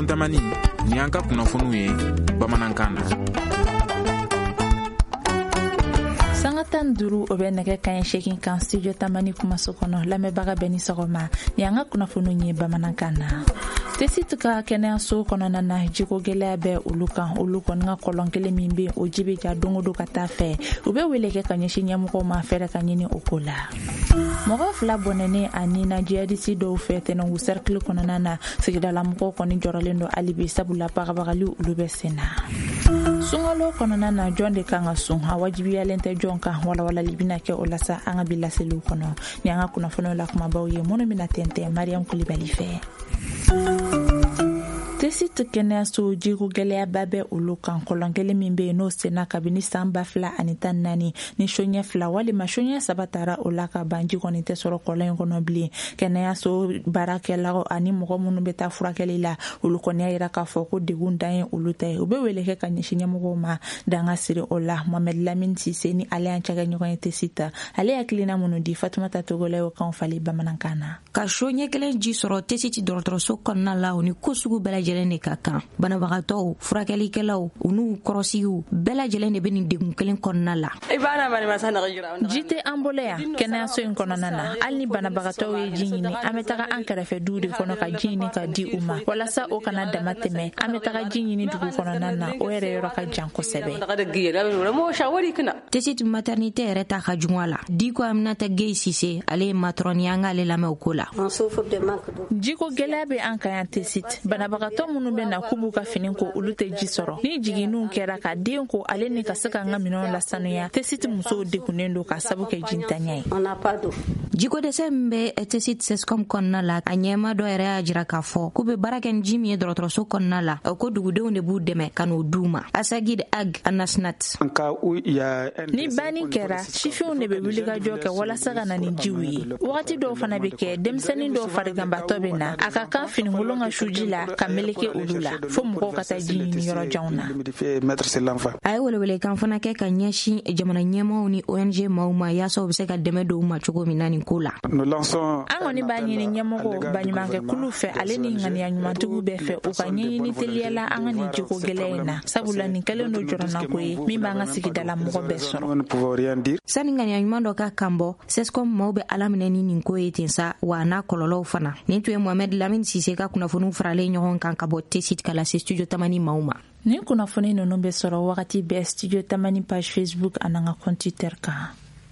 tamani ni an ka kunnafoniw ye bamanankan na. Sanga tan duru o bɛ nɛgɛ kaɲɛ 8 kan studio tamani kumaso kɔnɔ lamɛnbaga bɛɛ ni sɔgɔma ni an ka kunnafoniw ye bamanankan na. Tesit ka kɛnɛyaso kɔnɔna na jiko gɛlɛya bɛ olu kan olu kɔni ka kɔlɔn kelen min bɛ o ji bɛ ja don o don ka taa fɛ u bɛ wele kɛ ka ɲɛsin ɲɛmɔgɔw ma fɛɛrɛ ka ɲini o ko la. Mɔgɔ fila bɔnɛnen ani najiyadisi dɔw fɛ tɛnɛngu cercle kɔnɔna na sigidala mɔgɔw kɔni jɔrɔlen don hali bi sabula bagabagali olu bɛ sen na. Sunkalo kɔnɔna na jɔn de kan ka sun a wajibiyalen tɛ jɔn kan walawalali bɛna kɛ o la sa an ka bi laseliw kɔnɔ ni an ka kunnafoniw la kumabaw ye minnu bɛna tɛntɛn Mariam Kulibali fɛ. Tesit kɛnɛyaso jiko gɛlɛyaba bɛ olu kan kɔlɔn kelen min bɛ yen n'o senna kabini san 2014 ni soɲɛ 2 walima soɲɛ 3 taara o la ka ban ji kɔni tɛ sɔrɔ kɔlɔn in kɔnɔ bilen. Kɛnɛyaso baarakɛlaw ani mɔgɔ minnu bɛ taa furakɛli la olu kɔni y'a jira k'a fɔ ko degun dan ye olu ta ye u bɛ wele kɛ ka ɲɛsin ɲɛmɔgɔw ma danga siri o la. Mohamed Lamine Sise ni ale y'an cɛkɛ ɲɔgɔn ye Tesit ale hakilina minnu di Fatumata Togola y'o kan fali bamanankan na. Ka soɲɛ kelen ji sɔrɔ Tesit dɔgɔtɔrɔso kɔnɔna la o ni ko sugu bɛɛ lajɛlen de ka kan. Banabagatɔw, furakɛlikɛlaw, u n'u kɔrɔsigiw bɛɛ lajɛlen de bɛ nin degun kelen kɔnɔna la. Ji tɛ an bolo yan kɛnɛyaso in kɔnɔna na hali ni banabagatɔw ye ji ɲini an bɛ taga an kɛrɛfɛ duw de kɔnɔ ka ji ɲini ka di u ma walasa o kana dama tɛmɛ an bɛ taga ji ɲini dugu kɔnɔna na o yɛrɛ yɔrɔ ka jan kosɛbɛ. Tesit maternité yɛrɛ ta ka jugu a la. Diko Aminata Gueye Sise ale ye matron ye an k'ale lamɛn o ko la. Jiko gɛlɛya bɛ an kan yan Tesit banabagatɔ minnu bɛ na k'u b'u ka fini ko olu tɛ ji sɔrɔ ni jiginniw kɛra ka den ko ale ni ka se ka an ka minɛnw lasanuya Tesit musow degunnen don ka sabu kɛ jintanya ye. Jiko dɛsɛ min bɛ Tesit Sescom kɔnɔna la a ɲɛma dɔ yɛrɛ y'a jira k'a fɔ k'u bɛ baara kɛ ni ji min ye dɔgɔtɔrɔso kɔnɔna la ko dugudenw de b'u dɛmɛ ka n'o d'u ma. Asagid Ag Anasnat ni banni kɛra sifinw de bɛ wuli ka jɔ kɛ walasa ka na ni jiw ye wagati dɔw fana bɛ kɛ denmisɛnnin dɔw fariganbatɔ bɛ na a ka kan finikolon ka suji la ka meleke olu la fo mɔgɔw ka taa ji ɲini yɔrɔ janw na. A ye welewelekan fana kɛ ka ɲɛsin jamana ɲɛmaaw ni ONG maaw ma yaasa u bɛ se ka dɛmɛ don u ma cogo min na nin ko la. An kɔni b'a ɲini ɲɛmɔgɔw baɲumankɛkulu fɛ ale ni ŋaniya ɲumantigiw bɛɛ fɛ u ka ɲɛɲini teliyala an ka nin jiko gɛlɛya in na sabula nin kɛlen don jɔrɔnako ye min b'an ka sigidala mɔgɔ bɛɛ sɔrɔ. Sani ŋaniya ɲuman dɔ ka kan bɔ Sescom maaw bɛ ala minɛ ni nin ko ye ten sa wa n'a kɔlɔlɔw fana. Nin tun ye Mohamed Lamine Sise ka kunnafoniw faralen ɲɔgɔn kan ka bɔ Tesit ka lase studio tamani maaw ma. Nin kunnafoni ninnu bɛ sɔrɔ wagati bɛɛ studio tamani page Facebook ani an ka compte Twitter kan.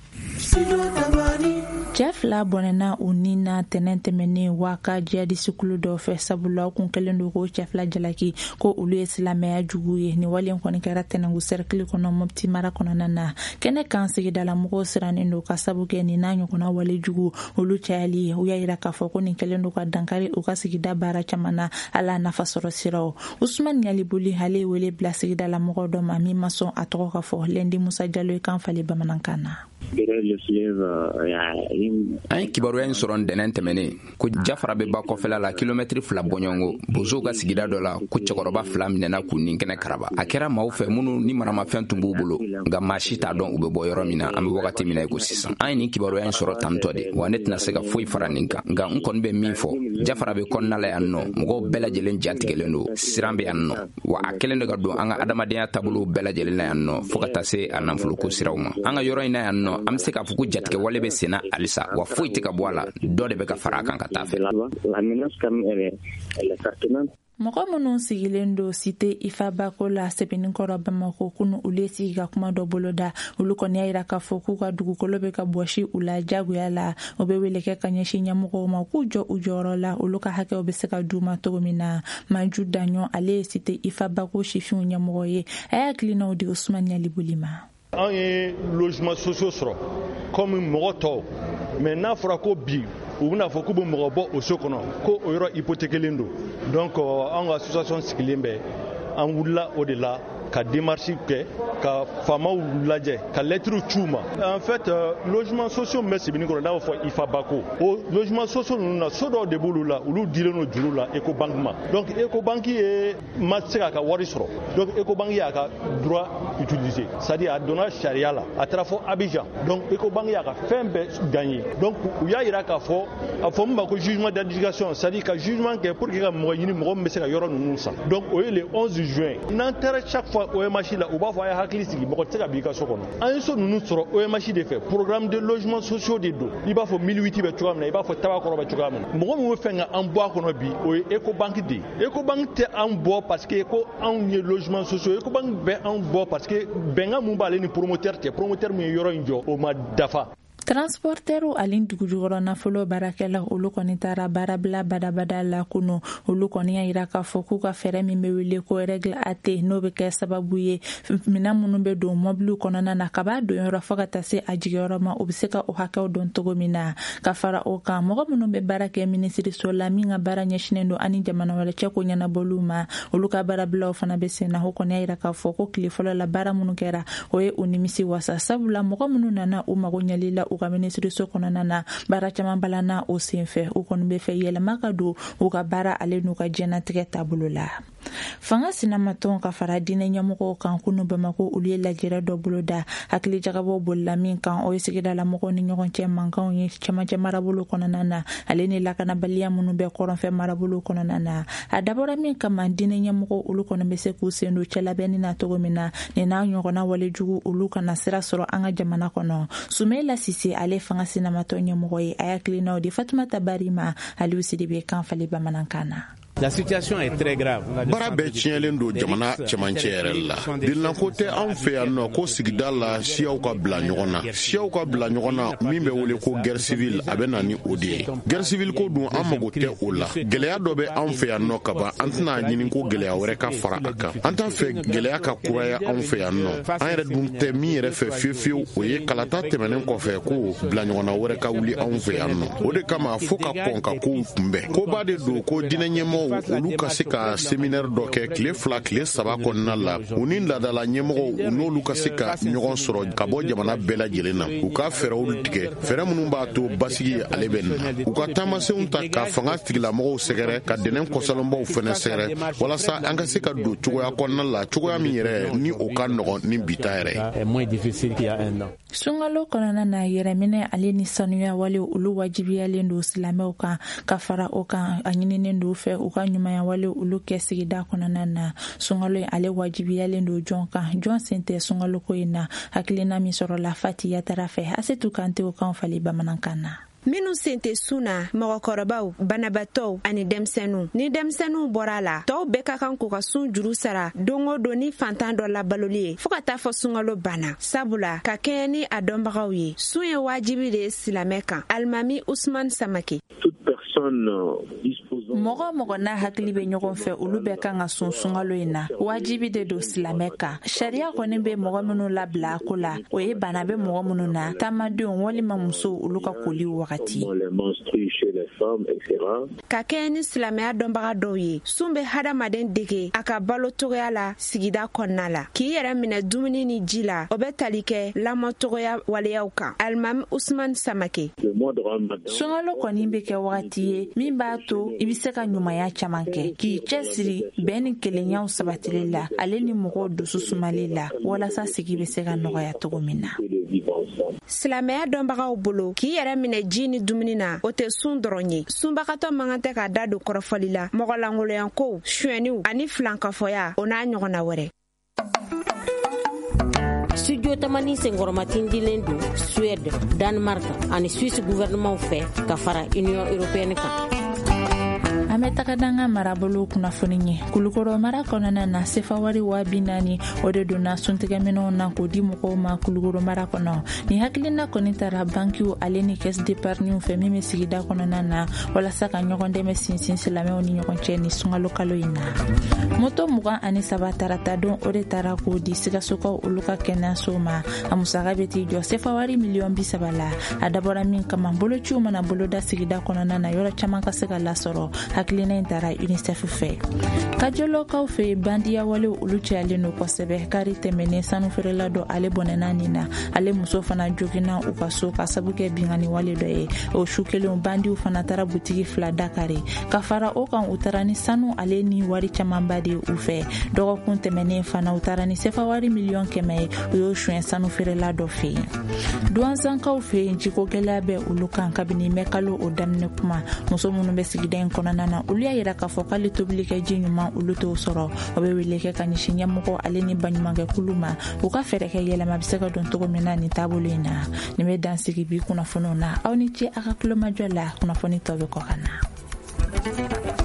Cɛ fila bɔnɛna u ni na tɛnɛn tɛmɛnen waa ka jihadisi kulu dɔw fɛ sabula kun kɛlen don ko cɛ fila jalaki ko olu ye silamɛya jugu ye ni wale kɔni kɛra tɛnɛngu cercle kɔnɔ Mopti mara kɔnɔna na kɛnɛ kan sigidala mɔgɔw sirannen don ka sabu kɛ nin n'a ɲɔgɔnna wale jugu olu cayali ye u y'a jira k'a fɔ ko nin kɛlen don ka dankari u ka sigida baara caman na ala nafa sɔrɔ siraw. Usman Yalibuli ale ye wele bila sigidala mɔgɔw dɔ ma min ma sɔn a tɔgɔ ka fɔ Lendi Musa Jalo ye kan fali bamanankan na. An ye kibaruya in sɔrɔ ntɛnɛn tɛmɛnen ko Jafara bɛ ba kɔfɛla la kilomɛtiri 2 bɔɲɔngo bozow ka sigida dɔ la ko cɛkɔrɔba 2 minɛna k'u nin kɛnɛ karaba a kɛra maaw fɛ minnu ni maramafɛn tun b'u bolo nka maa si t'a dɔn u bɛ bɔ yɔrɔ min na an bɛ wagati min na ko sisan an ye nin kibaruya in sɔrɔ tantɔ de wa ne tɛna se ka foyi fara nin kan nka n kɔni bɛ min fɔ Jafara bɛ kɔnɔna la yan nɔ mɔgɔw bɛɛ lajɛlen jatigɛlen don siran bɛ yan nɔ wa a kɛlen de ka don an ka adamadenya taabolo bɛɛ lajɛlen na yan nɔ fo ka taa se a nafoloko siraw ma an ka yɔrɔ in na yan nɔ an bɛ se k'a fɔ ko jatigɛ wale bɛ senna halisa wa foyi tɛ ka bɔ a la dɔ de bɛ ka fara a kan ka taa fɛ. Mɔgɔ minnu sigilen don Cité Ifa Bako la Sɛbɛnnikɔrɔ Bamako kunu olu ye sigi ka kuma dɔ boloda olu kɔni y'a jira k'a fɔ k'u ka dugukolo bɛ ka bɔsi u la jagoya la o bɛ wele kɛ ka ɲɛsin ɲɛmɔgɔw ma k'u jɔ u jɔyɔrɔ la olu ka hakɛw bɛ se ka d'u ma cogo min na. Manju Daɲɔ ale ye Cité Ifa Bako sifinw ɲɛmɔgɔ ye a y'a hakilinaw di Usman Yalibuli ma. An ye logement sociaux sɔrɔ comme mɔgɔ tɔw mais n'a fɔra ko bi u bɛna fɔ k'u bɛ mɔgɔ bɔ o so kɔnɔ ko o yɔrɔ hypothéquelen don donc an ka association sigilen bɛ an wulila o de la ka démarche kɛ ka faamaw lajɛ ka lettre c'u ma. En fait logements sociaux bɛ Sebeninkɔrɔ n'a b'a fɔ IFABAKO o logements sociaux ninnu na so dɔw de b'olu la olu dilen no juru la Ecobank ma. Donc Ecobank ye ma se k'a ka wari sɔrɔ. Donc Ecobank y'a ka droit utiliser. C'est-à-dire a donna charia la a taara fɔ Abidjan. Donc Ecobank y'a ka fɛn bɛɛ gagné. Donc u y'a yira k'a fɔ a fɔ min ma ko jugement d'adjudication, c'est-à-dire ka jugement kɛ pour que ka mɔgɔ ɲini mɔgɔ min bɛ se ka yɔrɔ ninnu san. Donc o ye le 11 juin. N'an taara chaque fois OMH la u b'a fɔ a ye hakili sigi mɔgɔ tɛ se ka b'i ka so kɔnɔ. An ye so ninnu sɔrɔ OMH de fɛ programme de logements sociaux de don. I b'a fɔ 1008 bɛ cogoya min na i b'a fɔ Tabakɔrɔ bɛ cogoya min na. Mɔgɔ min bɛ fɛn ka an bɔ a kɔnɔ bi o ye Ecobank de ye. Ecobank tɛ an bɔ parce que ko anw ye logements sociaux. Ecobank bɛ an bɔ parce que bɛnkan mun b'ale ni promoteur tɛ promoteur min ye yɔrɔ in jɔ o ma dafa. Transporteru alin dugujukɔrɔ nafolo baarakɛla olu kɔni taara baarabila badabada la kunu olu kɔni y'a yira k'a fɔ k'u ka fɛɛrɛ min bɛ wele ko règle AT n'o bɛ kɛ sababu ye minɛn minnu bɛ don mɔbiliw kɔnɔna na ka b'a don yɔrɔ fo ka taa se a jigiyɔrɔ ma u bɛ se ka o hakɛw dɔn cogo min na ka fara o kan mɔgɔ minnu bɛ baara kɛ minisiriso la min ka baara ɲɛsinnen don ani jamana wɛrɛ cɛ ko ɲɛnabɔliw ma olu ka baarabilaw fana bɛ sen na o kɔni y'a yira k'a fɔ ko tile fɔlɔ la baara minnu kɛra o ye u nimisi wasa sabula mɔgɔ minnu nana u mago ɲɛli la u ka minisiriso kɔnɔna na baara caman balana o senfɛ u kɔni bɛ fɛ yɛlɛma ka don u ka baara ale n'u ka jɛnatigɛ taabolo la. Fanga sinamatɔn ka fara diinɛ ɲɛmɔgɔw kan kunu Bamako olu ye lajɛrɛ dɔ bolo da hakili jagabɔ bolila min kan o ye sigida la mɔgɔw ni ɲɔgɔn cɛ mankanw ye cɛmancɛ marabolo kɔnɔna na ale ni lakanabaliya minnu bɛ kɔrɔnfɛ marabolo kɔnɔna na a dabɔra min kama diinɛ ɲɛmɔgɔw olu kɔni bɛ se k'u sen don cɛlabɛnni na cogo min na nin n'a ɲɔgɔnna walejugu olu kana sira sɔrɔ an ka jamana kɔnɔ. Sumaila Sise ale fanga sinamatɔn ɲɛmɔgɔ ye a hakilinaw di Fatumata Barima Aliou Sidibe kan fali bamanankan na. La situation est très grave. Bara bɛɛ tiɲɛlen don jamana cɛmancɛ yɛrɛ la. Dilanko tɛ anw fɛ yan nɔ ko sigida la siyaw ka bila ɲɔgɔn na. Siyaw ka bila ɲɔgɔn na min bɛ wele ko guerre civile a bɛ na ni o de ye. Guerre civile ko dun an mago tɛ o la. Gɛlɛya dɔ bɛ anw fɛ yan nɔ ka ban an tɛna ɲini ko gɛlɛya wɛrɛ ka fara a kan. An t'a fɛ gɛlɛya ka kuraya anw fɛ yan nɔ. An yɛrɛ dun tɛ min yɛrɛ fɛ fiyewu o ye kalata tɛmɛnen kɔfɛ ko bila ɲɔgɔnna wɛrɛ ka wuli anw fɛ yan nɔ. O de kama fo ka kɔn ka kow kunbɛn. Koba de don ko diinɛ ɲɛmɔgɔw olu ka se ka séminaire dɔ kɛ tile 2 tile 3 kɔnɔna la u ni ladala ɲɛmɔgɔw n'olu ka se ka ɲɔgɔn sɔrɔ ka bɔ jamana bɛɛ lajɛlen na u ka fɛɛrɛw tigɛ fɛɛrɛ minnu b'a to basigi ale bɛ na u ka taamasenw ta ka fanga tigilamɔgɔw sɛgɛrɛ ka dɛnɛn kɔsalenbaw fɛnɛ sɛgɛrɛ walasa an ka se ka don cogoya kɔnɔna la cogoya min yɛrɛ ni o ka nɔgɔn ni bita yɛrɛ. Sunkalo kɔnɔna na yɛrɛminɛ ale ni sanuya wale olu wajibiyalen don silamɛw kan ka fara o kan a ɲininen don fɛ u ka ɲumanya wale olu kɛ sigida kɔnɔna na sunkalo ale wajibiyalen don jɔn kan jɔn sen tɛ sunkalo ko in na hakilina min sɔrɔla Fati Yatara fɛ Asetu Kante o kan fali bamanankan na. Minnu sen tɛ suna mɔgɔkɔrɔbaw banabatɔw ani denmisɛnninw ni denmisɛnninw bɔra la tɔw bɛɛ ka kan k'u ka sun juru sara don o don ni fantan dɔ labaloli ye fo ka taa fɔ sunkalo banna sabula ka kɛɲɛ ni a dɔnbagaw ye sun ye wajibi de ye silamɛ kan Alimami Usman Samake. Mɔgɔ n'a hakili bɛ ɲɔgɔn fɛ olu bɛɛ kan ka sun sunkalo in na wajibi de don silamɛ kan sariya kɔni bɛ mɔgɔ minnu labila a ko la o ye bana bɛ mɔgɔ minnu na taamadenw walima musow olu ka koli wagati ka kɛɲɛ ni silamɛya dɔnbaga dɔw ye sun bɛ hadamaden dege a ka balo togoya la sigida kɔnɔna la k'i yɛrɛ minɛ dumuni ni ji la o bɛ tali kɛ lamɔ togoya waleyaw kan Alimami Usman Samake. Sunkalo kɔni bɛ kɛ wagati ye min b'a to i bɛ se ka ɲumanya caman kɛ k'i cɛsiri bɛn ni kelenyaw sabatili la ale ni mɔgɔw dusu sumali la walasa sigi bɛ se ka nɔgɔya cogo min na. Silamɛya dɔnbagaw bolo k'i yɛrɛ minɛ ji ni dumuni na o tɛ sun dɔrɔn ye sunbagatɔ man kan tɛ ka da don kɔrɔfɔli la mɔgɔlangoloyankow suɲɛniw ani filankafɔya o n'a ɲɔgɔnna wɛrɛ. Studio Tamani senkɔrɔmatin dilen don Suède, Danemark ani Suisse gouvernement fɛ ka fara Union Européenne kan. An bɛ taga danga marabolo kunnafoni ye Kulukoro mara kɔnɔna na sefawari 40,000 o de donna suntigɛminɛw na k'o di mɔgɔw ma Kulukoro mara kɔnɔ ni hakilina kɔni taara bankiw ale ni caisse d'épargne fɛ min bɛ sigida kɔnɔna na walasa ka ɲɔgɔn dɛmɛ sinsin silamɛw ni ɲɔgɔn cɛ ni sunkalo kalo in na moto 23 tarata don o de taara k'o di Sikasokaw olu ka kɛnɛyasow ma a musaka bɛ t'i jɔ sefawari $30,000 la a dabɔra min kama bolociw mana boloda sigida kɔnɔna na yɔrɔ caman ka se ka lasɔrɔ hakilina in tara UNICEF fɛ. Kajolokaw fɛ bandiya wale olu cayalen no kosɛbɛ kari tɛmɛnen sanu feerela dɔ ale bɔnɛna nin na ale muso fana jogina u ka so ka sabu kɛ bingani wale dɔ ye. O su kelen bandiw fana tara butigi 2 dakari ka fara o kan u tara ni sanu ale ni wari camanba de u fɛ. Dɔgɔkun tɛmɛnen fana u tara ni sefa wari miliyɔn 100 u y'o suɲɛ sanu feerela dɔ fɛ. Duwanzankaw fɛ jiko gɛlɛya bɛ olu kan kabini mɛ kalo o daminɛ kuma muso minnu bɛ sigida in kɔnɔna na olu y'a yira k'a fɔ k'ale tobili kɛ ji ɲuman olu t'o sɔrɔ. O bɛ wele kɛ ka ɲɛsin ɲɛmɔgɔ ale ni baɲumankɛ kulu ma u ka fɛɛrɛ kɛ yɛlɛma bɛ se ka don cogo min na nin taabolo in na. Nin bɛ dansigi bi kunnafoniw na aw ni ce a ka kulomajɔ la kunnafoni tɔ bɛ kɔ ka na.